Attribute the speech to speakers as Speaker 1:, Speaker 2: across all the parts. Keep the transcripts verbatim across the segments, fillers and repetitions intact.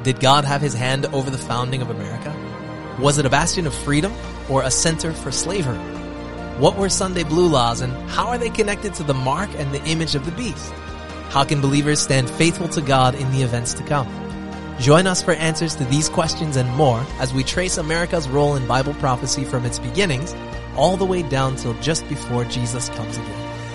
Speaker 1: Did God have his hand over the founding of America? Was it a bastion of freedom or a center for slavery? What were Sunday blue laws and how are they connected to the mark and the image of the beast? How can believers stand faithful to God in the events to come? Join us for answers to these questions and more as we trace America's role in Bible prophecy from its beginnings all the way down till just before Jesus comes again.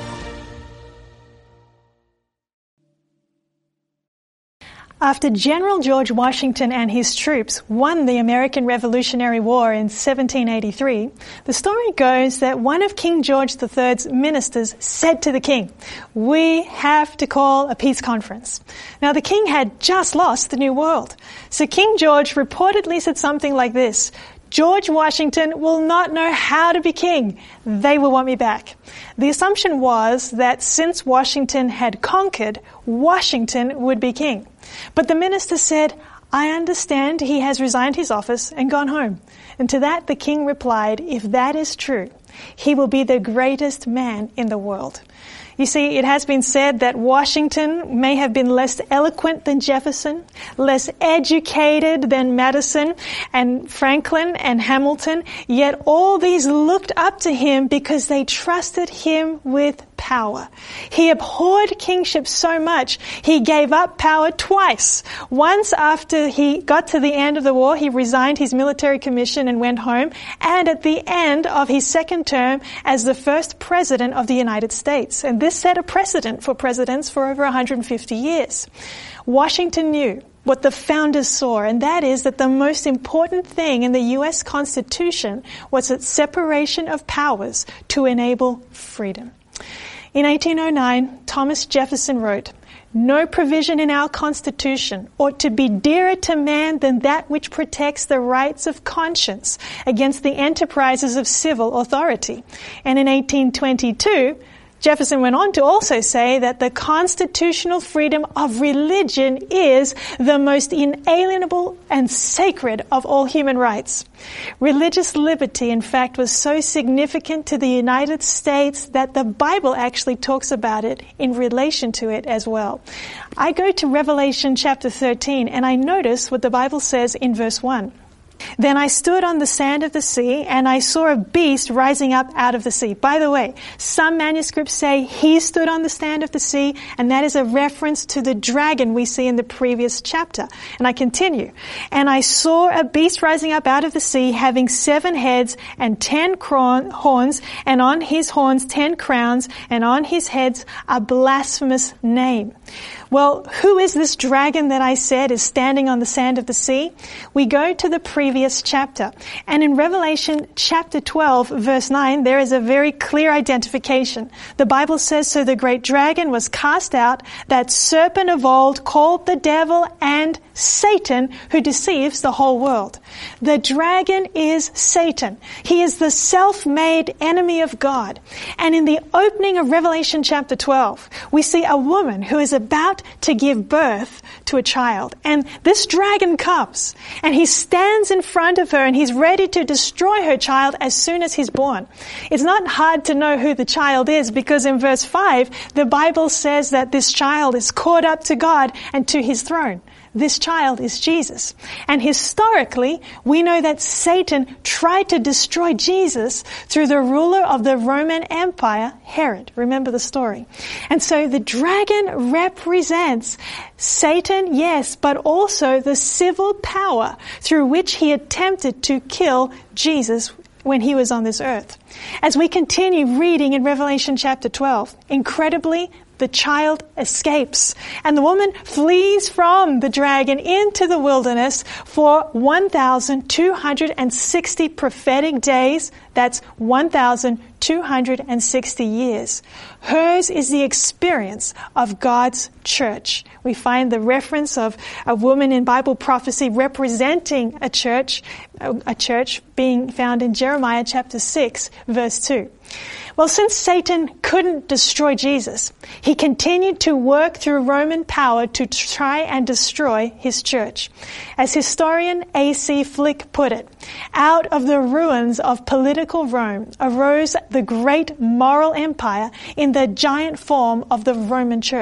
Speaker 2: After General George Washington and his troops won the American Revolutionary War in seventeen eighty-three, the story goes that one of King George the third's ministers said to the king, "We have to call a peace conference." Now, the king had just lost the New World. So King George reportedly said something like this: "George Washington will not know how to be king. They will want me back." The assumption was that since Washington had conquered, Washington would be king. But the minister said, "I understand he has resigned his office and gone home." And to that the king replied, "If that is true, he will be the greatest man in the world." You see, it has been said that Washington may have been less eloquent than Jefferson, less educated than Madison and Franklin and Hamilton, yet all these looked up to him because they trusted him with power. He abhorred kingship so much, he gave up power twice. Once after he got to the end of the war, he resigned his military commission and went home, and at the end of his second term as the first president of the United States. And this set a precedent for presidents for over one hundred fifty years. Washington knew what the founders saw, and that is that the most important thing in the U S Constitution was its separation of powers to enable freedom. In eighteen oh nine, Thomas Jefferson wrote, "No provision in our Constitution ought to be dearer to man than that which protects the rights of conscience against the enterprises of civil authority." And in eighteen twenty-two, Jefferson went on to also say that the constitutional freedom of religion is the most inalienable and sacred of all human rights. Religious liberty, in fact, was so significant to the United States that the Bible actually talks about it in relation to it as well. I go to Revelation chapter thirteen and I notice what the Bible says in verse one. "Then I stood on the sand of the sea, and I saw a beast rising up out of the sea." By the way, some manuscripts say he stood on the sand of the sea, and that is a reference to the dragon we see in the previous chapter. And I continue. "And I saw a beast rising up out of the sea, having seven heads and ten cron- horns, and on his horns ten crowns, and on his heads a blasphemous name." Well, who is this dragon that I said is standing on the sand of the sea? We go to the previous chapter. And in Revelation chapter twelve, verse nine, there is a very clear identification. The Bible says, "So the great dragon was cast out, that serpent of old, called the devil and Satan, who deceives the whole world." The dragon is Satan. He is the self-made enemy of God. And in the opening of Revelation chapter twelve, we see a woman who is about to give birth to a child. And this dragon comes and he stands in front of her and he's ready to destroy her child as soon as he's born. It's not hard to know who the child is because in verse five, the Bible says that this child is caught up to God and to his throne. This child is Jesus. And historically, we know that Satan tried to destroy Jesus through the ruler of the Roman Empire, Herod. Remember the story. And so the dragon represents Satan, yes, but also the civil power through which he attempted to kill Jesus when he was on this earth. As we continue reading in Revelation chapter twelve, incredibly, the child escapes, and the woman flees from the dragon into the wilderness for one thousand two hundred sixty prophetic days. That's one thousand two hundred sixty years. Hers is the experience of God's church. We find the reference of a woman in Bible prophecy representing a church, a church being found in Jeremiah chapter six, verse two. Well, since Satan couldn't destroy Jesus, he continued to work through Roman power to try and destroy his church. As historian A C Flick put it, out of the ruins of political Rome arose the great moral empire in the giant form of the Roman Church.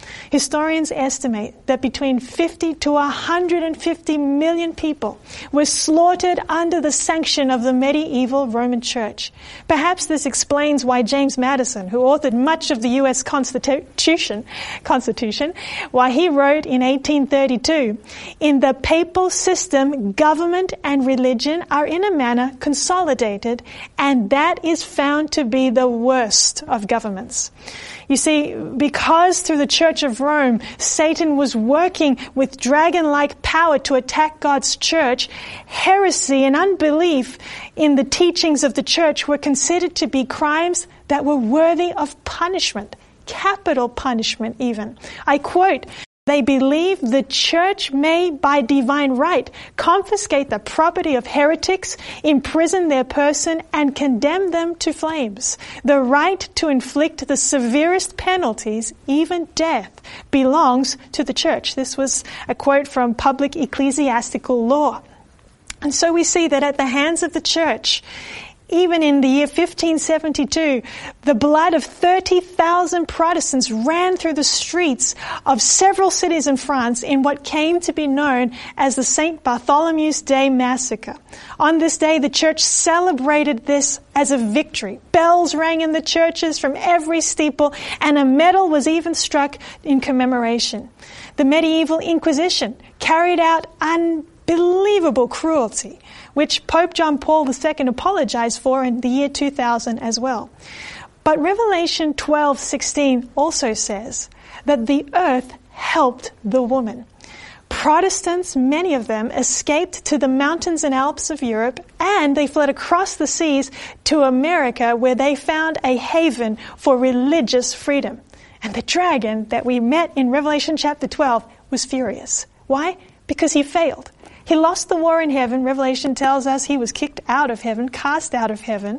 Speaker 2: Historians estimate that between fifty to one hundred fifty million people were slaughtered under the sanction of the medieval Roman Church. Perhaps this explains why James Madison, who authored much of the U S Constitution, Constitution, why he wrote in eighteen thirty-two, "In the papal system, government and religion are in a manner consolidated, and that is found to be the worst of governments." You see, because through the Church of Rome, Satan was working with dragon-like power to attack God's church, heresy and unbelief in the teachings of the church were considered to be crimes that were worthy of punishment, capital punishment even. I quote, "They believe the church may, by divine right, confiscate the property of heretics, imprison their person, and condemn them to flames. The right to inflict the severest penalties, even death, belongs to the church." This was a quote from Public Ecclesiastical Law. And so we see that at the hands of the church, even in the year fifteen seventy-two, the blood of thirty thousand Protestants ran through the streets of several cities in France in what came to be known as the Saint Bartholomew's Day Massacre. On this day, the church celebrated this as a victory. Bells rang in the churches from every steeple, and a medal was even struck in commemoration. The medieval Inquisition carried out unbelievable cruelty, which Pope John Paul the Second apologized for in the year two thousand as well. But Revelation twelve sixteen also says that the earth helped the woman. Protestants, many of them, escaped to the mountains and Alps of Europe, and they fled across the seas to America, where they found a haven for religious freedom. And the dragon that we met in Revelation chapter twelve was furious. Why? Because he failed. He lost the war in heaven. Revelation tells us he was kicked out of heaven, cast out of heaven.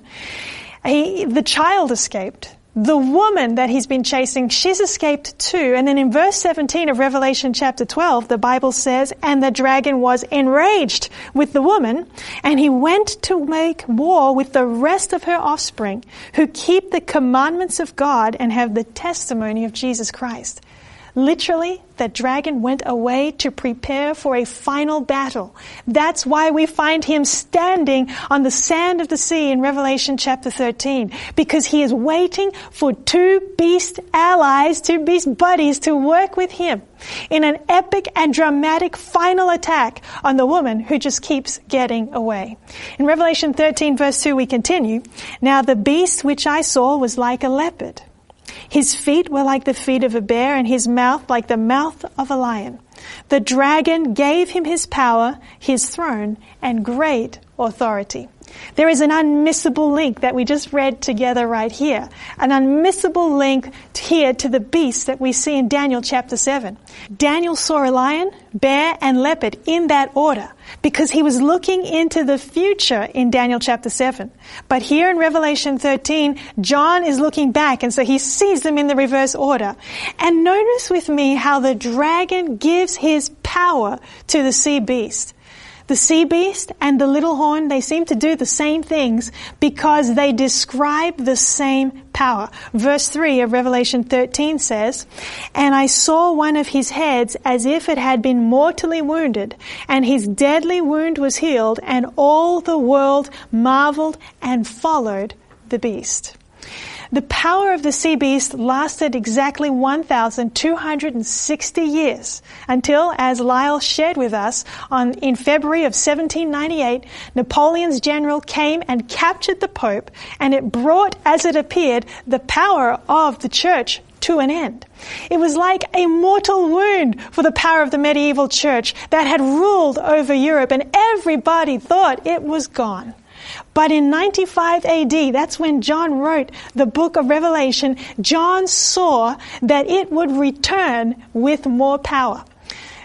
Speaker 2: He, the child escaped. The woman that he's been chasing, she's escaped too. And then in verse seventeen of Revelation chapter twelve, the Bible says, "And the dragon was enraged with the woman, and he went to make war with the rest of her offspring, who keep the commandments of God and have the testimony of Jesus Christ." Literally, the dragon went away to prepare for a final battle. That's why we find him standing on the sand of the sea in Revelation chapter thirteen, because he is waiting for two beast allies, two beast buddies to work with him in an epic and dramatic final attack on the woman who just keeps getting away. In Revelation thirteen verse two we continue, "Now the beast which I saw was like a leopard. His feet were like the feet of a bear, and his mouth like the mouth of a lion. The dragon gave him his power, his throne, and great authority." There is an unmissable link that we just read together right here. An unmissable link here to the beast that we see in Daniel chapter seven. Daniel saw a lion, bear, and leopard in that order because he was looking into the future in Daniel chapter seven. But here in Revelation thirteen, John is looking back, and so he sees them in the reverse order. And notice with me how the dragon gives his power to the sea beast. The sea beast and the little horn, they seem to do the same things because they describe the same power. Verse three of Revelation thirteen says, "And I saw one of his heads as if it had been mortally wounded, and his deadly wound was healed, and all the world marveled and followed the beast." The power of the sea beast lasted exactly one thousand two hundred sixty years until, as Lyle shared with us, on in February of seventeen ninety-eight, Napoleon's general came and captured the Pope, and it brought, as it appeared, the power of the church to an end. It was like a mortal wound for the power of the medieval church that had ruled over Europe, and everybody thought it was gone. But in ninety-five A D, that's when John wrote the book of Revelation, John saw that it would return with more power.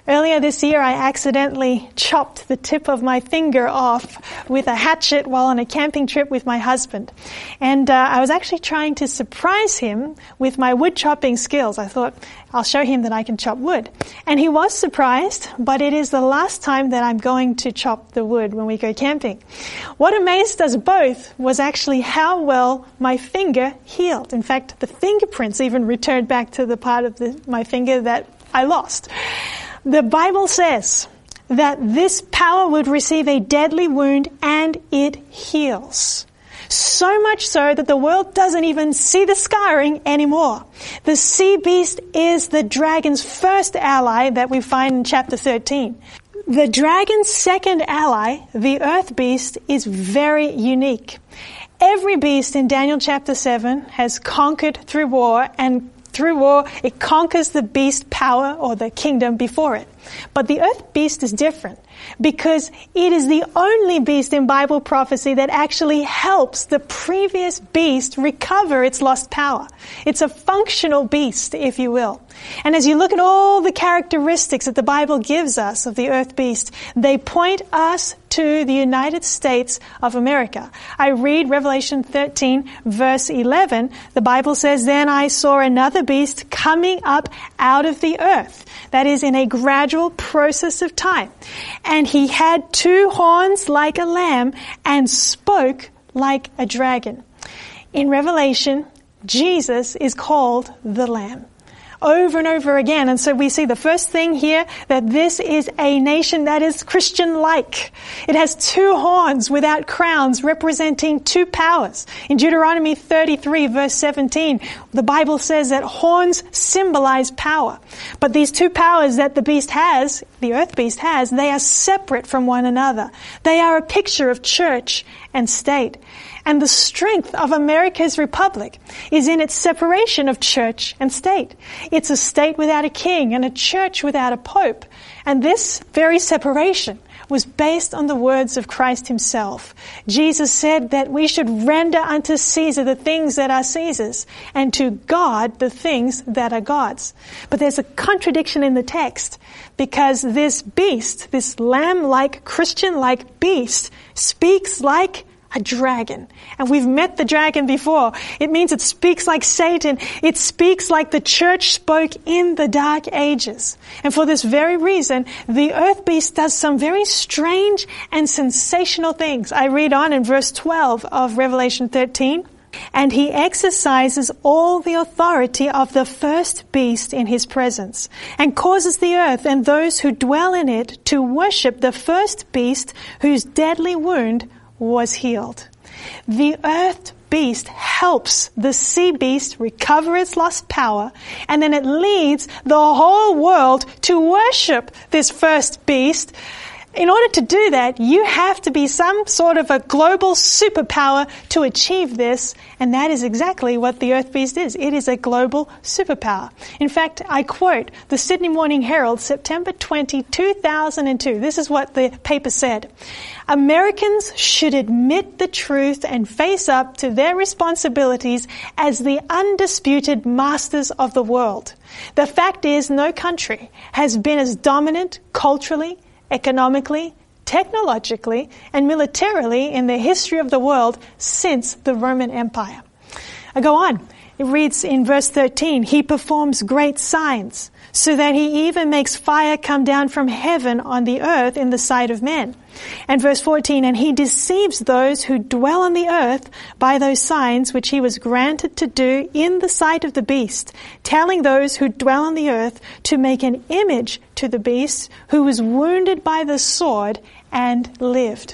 Speaker 2: Earlier this year, I accidentally chopped the tip of my finger off with a hatchet while on a camping trip with my husband. And uh, I was actually trying to surprise him with my wood chopping skills. I thought, I'll show him that I can chop wood. And he was surprised, but it is the last time that I'm going to chop the wood when we go camping. What amazed us both was actually how well my finger healed. In fact, the fingerprints even returned back to the part of the, my finger that I lost. The Bible says that this power would receive a deadly wound and it heals. So much so that the world doesn't even see the scarring anymore. The sea beast is the dragon's first ally that we find in chapter thirteen. The dragon's second ally, the earth beast, is very unique. Every beast in Daniel chapter seven has conquered through war, and through war, it conquers the beast power or the kingdom before it. But the earth beast is different because it is the only beast in Bible prophecy that actually helps the previous beast recover its lost power. It's a functional beast, if you will. And as you look at all the characteristics that the Bible gives us of the earth beast, they point us to the United States of America. I read Revelation thirteen, verse eleven. The Bible says, "Then I saw another beast coming up out of the earth." That is in a gradual process of time. "And he had two horns like a lamb and spoke like a dragon." In Revelation, Jesus is called the Lamb over and over again. And so we see the first thing here, that this is a nation that is Christian-like. It has two horns without crowns, representing two powers. In Deuteronomy thirty-three, verse seventeen, the Bible says that horns symbolize power. But these two powers that the beast has, the earth beast has, they are separate from one another. They are a picture of church and state. And the strength of America's republic is in its separation of church and state. It's a state without a king and a church without a pope. And this very separation was based on the words of Christ himself. Jesus said that we should render unto Caesar the things that are Caesar's, and to God the things that are God's. But there's a contradiction in the text, because this beast, this lamb-like, Christian-like beast, speaks like a dragon. And we've met the dragon before. It means it speaks like Satan. It speaks like the church spoke in the dark ages. And for this very reason, the earth beast does some very strange and sensational things. I read on in verse twelve of Revelation thirteen. "And he exercises all the authority of the first beast in his presence, and causes the earth and those who dwell in it to worship the first beast whose deadly wound was healed." The earth beast helps the sea beast recover its lost power, and then it leads the whole world to worship this first beast. In order to do that, you have to be some sort of a global superpower to achieve this, and that is exactly what the earth beast is. It is a global superpower. In fact, I quote the Sydney Morning Herald, September twentieth, two thousand two. This is what the paper said. "Americans should admit the truth and face up to their responsibilities as the undisputed masters of the world. The fact is, no country has been as dominant culturally, economically, technologically, and militarily in the history of the world since the Roman Empire." I go on. It reads in verse thirteen, "He performs great signs, so that he even makes fire come down from heaven on the earth in the sight of men." And verse fourteen, "And he deceives those who dwell on the earth by those signs which he was granted to do in the sight of the beast, telling those who dwell on the earth to make an image to the beast who was wounded by the sword and lived."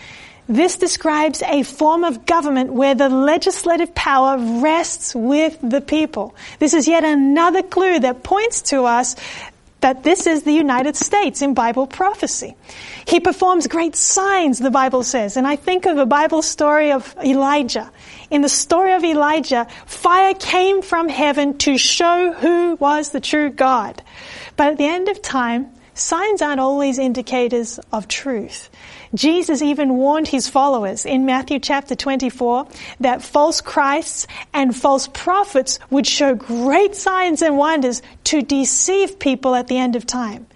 Speaker 2: This describes a form of government where the legislative power rests with the people. This is yet another clue that points to us that this is the United States in Bible prophecy. He performs great signs, the Bible says. And I think of a Bible story of Elijah. In the story of Elijah, fire came from heaven to show who was the true God. But at the end of time, signs aren't always indicators of truth. Jesus even warned his followers in Matthew chapter twenty-four that false Christs and false prophets would show great signs and wonders to deceive people at the end of time.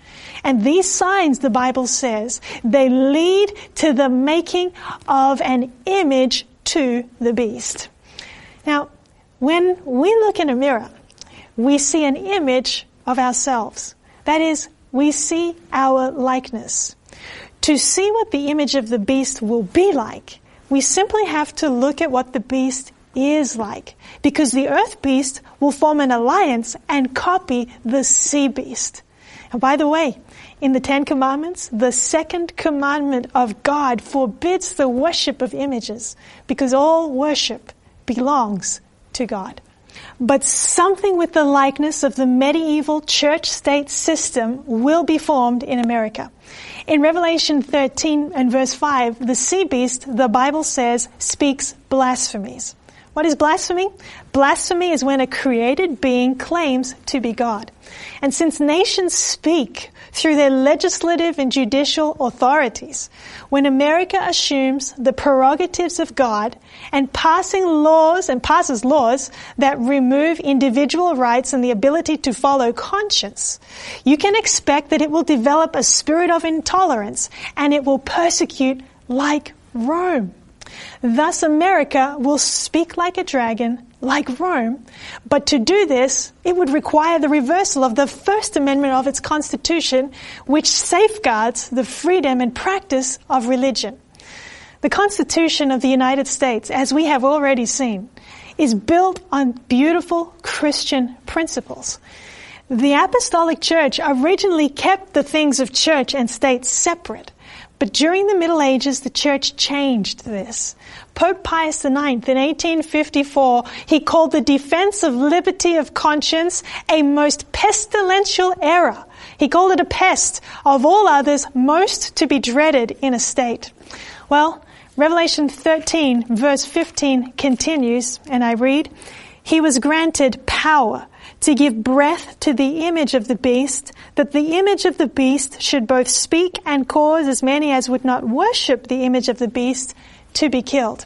Speaker 2: And these signs, the Bible says, they lead to the making of an image to the beast. Now, when we look in a mirror, we see an image of ourselves. That is, we see our likeness. To see what the image of the beast will be like, we simply have to look at what the beast is like, because the earth beast will form an alliance and copy the sea beast. And by the way, in the Ten Commandments, the second commandment of God forbids the worship of images, because all worship belongs to God. But something with the likeness of the medieval church-state system will be formed in America. In Revelation thirteen and verse five, the sea beast, the Bible says, speaks blasphemies. What is blasphemy? Blasphemy is when a created being claims to be God. And since nations speak through their legislative and judicial authorities, when America assumes the prerogatives of God and passing laws and passes laws that remove individual rights and the ability to follow conscience, you can expect that it will develop a spirit of intolerance and it will persecute like Rome. Thus, America will speak like a dragon, like Rome, but to do this, it would require the reversal of the First Amendment of its Constitution, which safeguards the freedom and practice of religion. The Constitution of the United States, as we have already seen, is built on beautiful Christian principles. The Apostolic Church originally kept the things of church and state separate. But during the Middle Ages, the church changed this. Pope Pius the Ninth in eighteen fifty-four, he called the defense of liberty of conscience a most pestilential error. He called it a pest, of all others most to be dreaded in a state. Well, Revelation thirteen verse fifteen continues, and I read, "He was granted power to give breath to the image of the beast, that the image of the beast should both speak and cause as many as would not worship the image of the beast to be killed."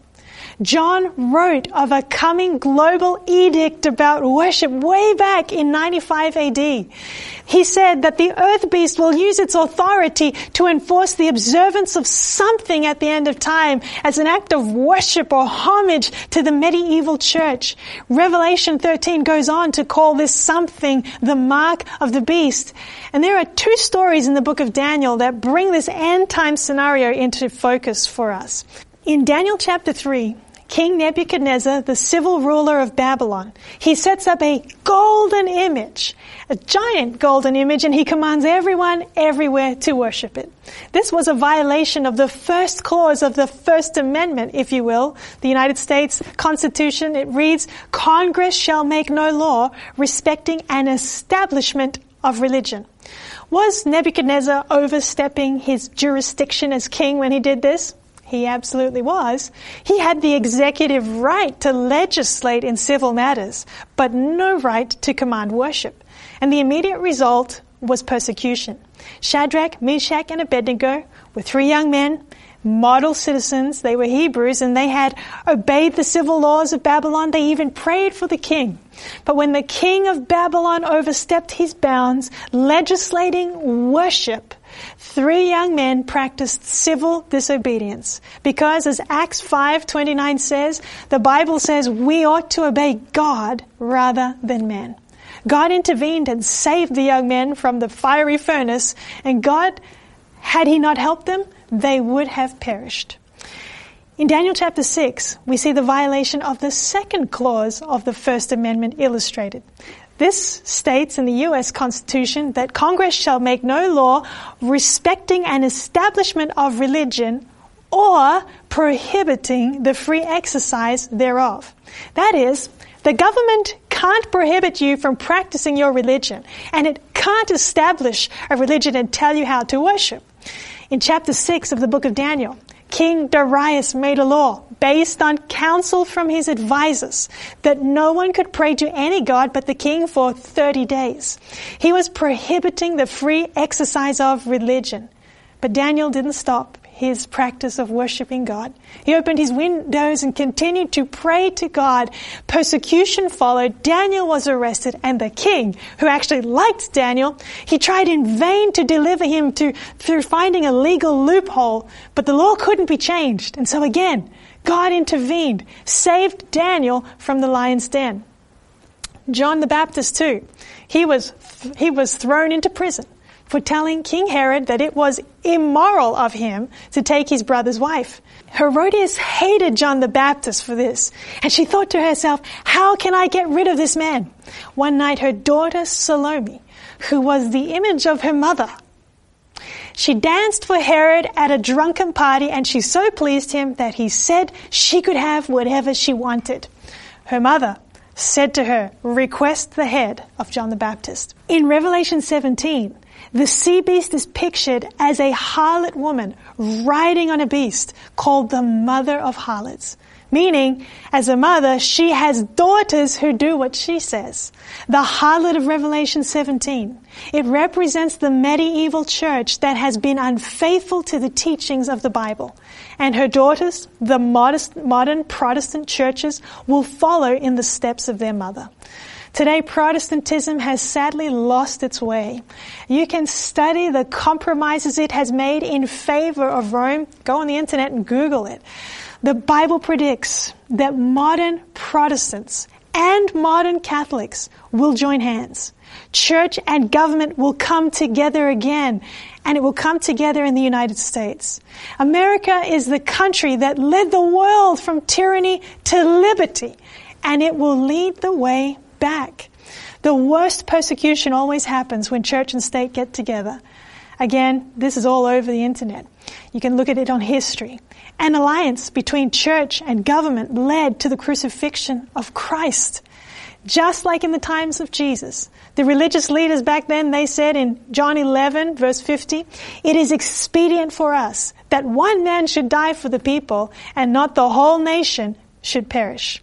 Speaker 2: John wrote of a coming global edict about worship way back in ninety-five A D. He said that the earth beast will use its authority to enforce the observance of something at the end of time as an act of worship or homage to the medieval church. Revelation thirteen goes on to call this something the mark of the beast. And there are two stories in the book of Daniel that bring this end time scenario into focus for us. In Daniel chapter three, King Nebuchadnezzar, the civil ruler of Babylon, he sets up a golden image, a giant golden image, and he commands everyone everywhere to worship it. This was a violation of the first clause of the First Amendment, if you will, the United States Constitution. It reads, "Congress shall make no law respecting an establishment of religion." Was Nebuchadnezzar overstepping his jurisdiction as king when he did this? He absolutely was. He had the executive right to legislate in civil matters, but no right to command worship. And the immediate result was persecution. Shadrach, Meshach, and Abednego were three young men, model citizens. They were Hebrews, and they had obeyed the civil laws of Babylon. They even prayed for the king. But when the king of Babylon overstepped his bounds, legislating worship, three young men practiced civil disobedience. Because as Acts five twenty-nine says, the Bible says we ought to obey God rather than men. God intervened and saved the young men from the fiery furnace, and God, had he not helped them, they would have perished. In Daniel chapter six, we see the violation of the second clause of the First Amendment illustrated. This states in the U S Constitution that Congress shall make no law respecting an establishment of religion or prohibiting the free exercise thereof. That is, the government can't prohibit you from practicing your religion, and it can't establish a religion and tell you how to worship. In chapter six of the book of Daniel, King Darius made a law based on counsel from his advisors that no one could pray to any god but the king for thirty days. He was prohibiting the free exercise of religion. But Daniel didn't stop his practice of worshiping God. He opened his windows and continued to pray to God. Persecution followed. Daniel was arrested, and the king, who actually liked Daniel, he tried in vain to deliver him to, through finding a legal loophole, but the law couldn't be changed. And so again, God intervened, saved Daniel from the lion's den. John the Baptist too, he was, he was thrown into prison for telling King Herod that it was immoral of him to take his brother's wife. Herodias hated John the Baptist for this, and she thought to herself, how can I get rid of this man? One night her daughter Salome, who was the image of her mother, she danced for Herod at a drunken party, and she so pleased him that he said she could have whatever she wanted. Her mother said to her, request the head of John the Baptist. In Revelation seventeen, the sea beast is pictured as a harlot woman riding on a beast called the mother of harlots. Meaning, as a mother, she has daughters who do what she says. The harlot of Revelation seventeen. It represents the medieval church that has been unfaithful to the teachings of the Bible. And her daughters, the modest, modern Protestant churches, will follow in the steps of their mother. Today, Protestantism has sadly lost its way. You can study the compromises it has made in favor of Rome. Go on the internet and Google it. The Bible predicts that modern Protestants and modern Catholics will join hands. Church and government will come together again, and it will come together in the United States. America is the country that led the world from tyranny to liberty, and it will lead the way back. The worst persecution always happens when church and state get together. Again, this is all over the internet. You can look at it on history. An alliance between church and government led to the crucifixion of Christ. Just like in the times of Jesus. The religious leaders back then, they said in John eleven, verse fifty, it is expedient for us that one man should die for the people and not the whole nation should perish.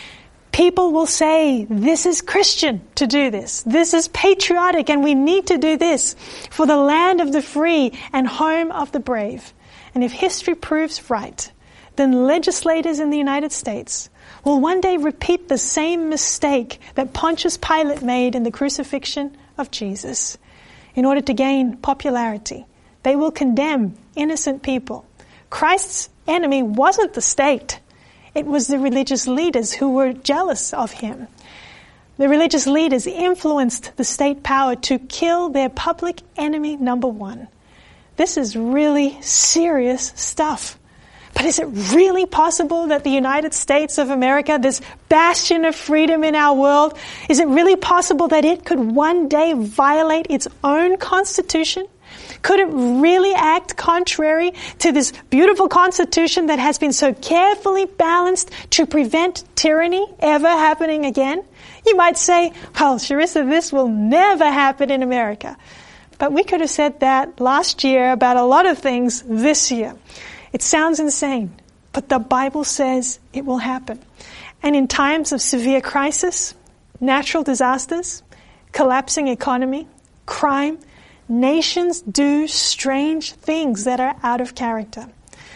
Speaker 2: People will say, this is Christian to do this. This is patriotic, and we need to do this for the land of the free and home of the brave. And if history proves right, then legislators in the United States will one day repeat the same mistake that Pontius Pilate made in the crucifixion of Jesus. In order to gain popularity, they will condemn innocent people. Christ's enemy wasn't the state. It was the religious leaders who were jealous of him. The religious leaders influenced the state power to kill their public enemy number one. This is really serious stuff. But is it really possible that the United States of America, this bastion of freedom in our world, is it really possible that it could one day violate its own constitution? Could it really act contrary to this beautiful constitution that has been so carefully balanced to prevent tyranny ever happening again? You might say, well, Charissa, this will never happen in America. But we could have said that last year about a lot of things this year. It sounds insane, but the Bible says it will happen. And in times of severe crisis, natural disasters, collapsing economy, crime, nations do strange things that are out of character.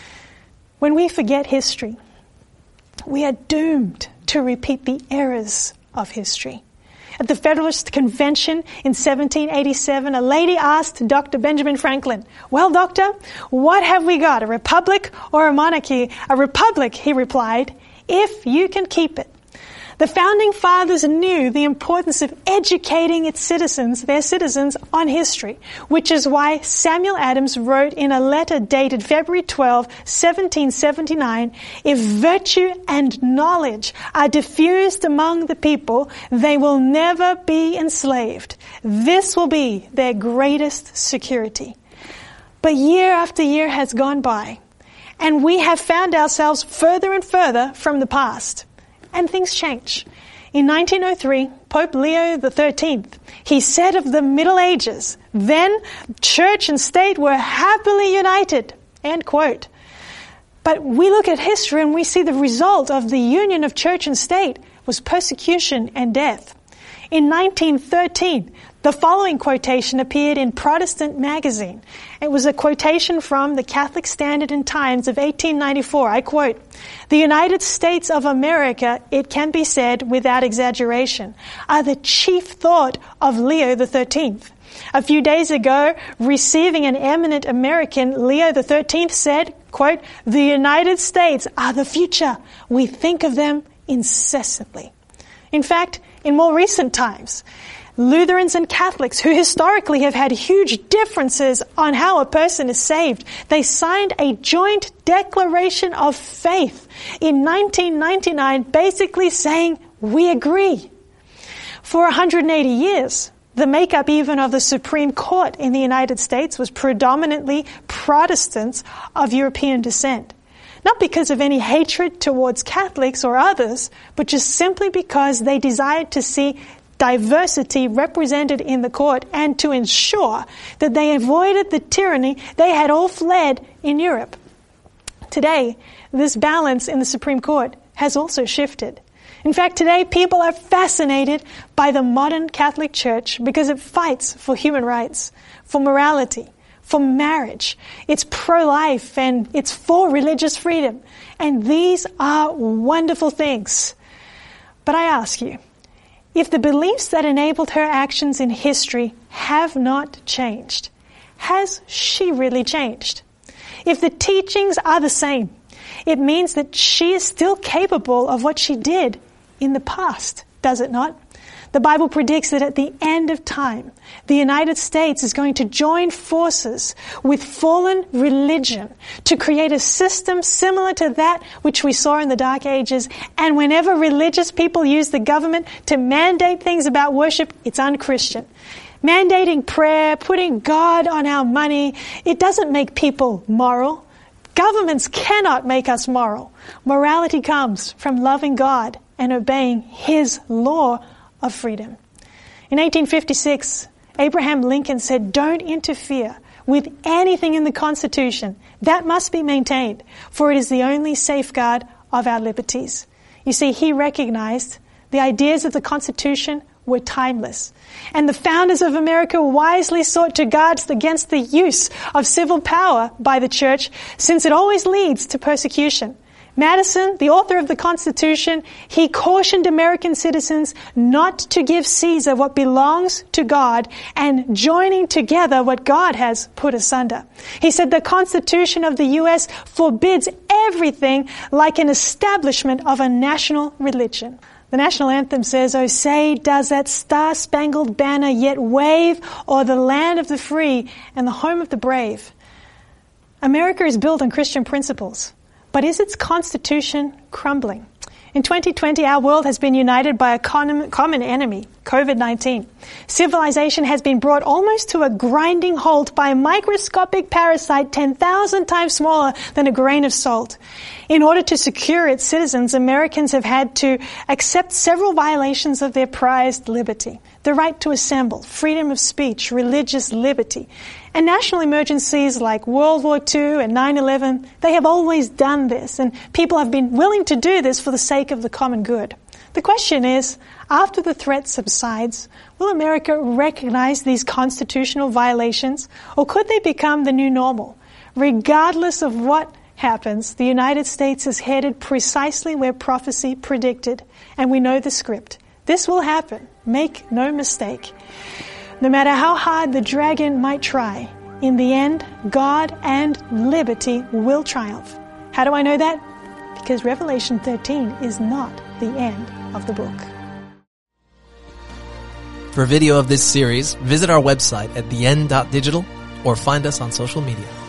Speaker 2: When we forget history, we are doomed to repeat the errors of history. At the Federalist Convention in seventeen eighty-seven, a lady asked Doctor Benjamin Franklin, well, doctor, what have we got, a republic or a monarchy? A republic, he replied, if you can keep it. The founding fathers knew the importance of educating its citizens, their citizens, on history, which is why Samuel Adams wrote in a letter dated February twelfth, seventeen seventy-nine, if virtue and knowledge are diffused among the people, they will never be enslaved. This will be their greatest security. But year after year has gone by, and we have found ourselves further and further from the past. And things change. In nineteen oh three, Pope Leo the thirteenth, he said of the Middle Ages, then church and state were happily united, end quote. But we look at history and we see the result of the union of church and state was persecution and death. In nineteen thirteen, the following quotation appeared in Protestant magazine. It was a quotation from the Catholic Standard and Times of eighteen ninety-four. I quote, "The United States of America, it can be said without exaggeration, are the chief thought of Leo the thirteenth. A few days ago, receiving an eminent American, Leo the thirteenth said, quote, 'The United States are the future. We think of them incessantly.'" In fact, in more recent times, Lutherans and Catholics, who historically have had huge differences on how a person is saved, they signed a joint declaration of faith in nineteen ninety-nine, basically saying, "We agree." For one hundred eighty years, the makeup even of the Supreme Court in the United States was predominantly Protestants of European descent. Not because of any hatred towards Catholics or others, but just simply because they desired to see diversity represented in the court and to ensure that they avoided the tyranny they had all fled in Europe. Today, this balance in the Supreme Court has also shifted. In fact, today people are fascinated by the modern Catholic Church because it fights for human rights, for morality, for marriage. It's pro-life and it's for religious freedom. And these are wonderful things. But I ask you, if the beliefs that enabled her actions in history have not changed, has she really changed? If the teachings are the same, it means that she is still capable of what she did in the past, does it not? The Bible predicts that at the end of time, the United States is going to join forces with fallen religion to create a system similar to that which we saw in the Dark Ages. And whenever religious people use the government to mandate things about worship, it's unchristian. Mandating prayer, putting God on our money, it doesn't make people moral. Governments cannot make us moral. Morality comes from loving God and obeying His law of freedom. In eighteen fifty-six, Abraham Lincoln said, "Don't interfere with anything in the Constitution. That must be maintained, for it is the only safeguard of our liberties." You see, he recognized the ideas of the Constitution were timeless. And the founders of America wisely sought to guard against the use of civil power by the church, since it always leads to persecution. Madison, the author of the Constitution, he cautioned American citizens not to give Caesar what belongs to God and joining together what God has put asunder. He said the Constitution of the U S forbids everything like an establishment of a national religion. The national anthem says, "Oh, say, does that star-spangled banner yet wave o'er the land of the free and the home of the brave?" America is built on Christian principles. But is its constitution crumbling? In twenty twenty, our world has been united by a common enemy, covid nineteen. Civilization has been brought almost to a grinding halt by a microscopic parasite ten thousand times smaller than a grain of salt. In order to secure its citizens, Americans have had to accept several violations of their prized liberty. The right to assemble, freedom of speech, religious liberty. And national emergencies like World War Two and nine eleven, they have always done this, and people have been willing to do this for the sake of the common good. The question is, after the threat subsides, will America recognize these constitutional violations, or could they become the new normal? Regardless of what happens, the United States is headed precisely where prophecy predicted, and we know the script. This will happen. Make no mistake. No matter how hard the dragon might try, in the end, God and liberty will triumph. How do I know that? Because Revelation thirteen is not the end of the book.
Speaker 1: For a video of this series, visit our website at the end dot digital or find us on social media.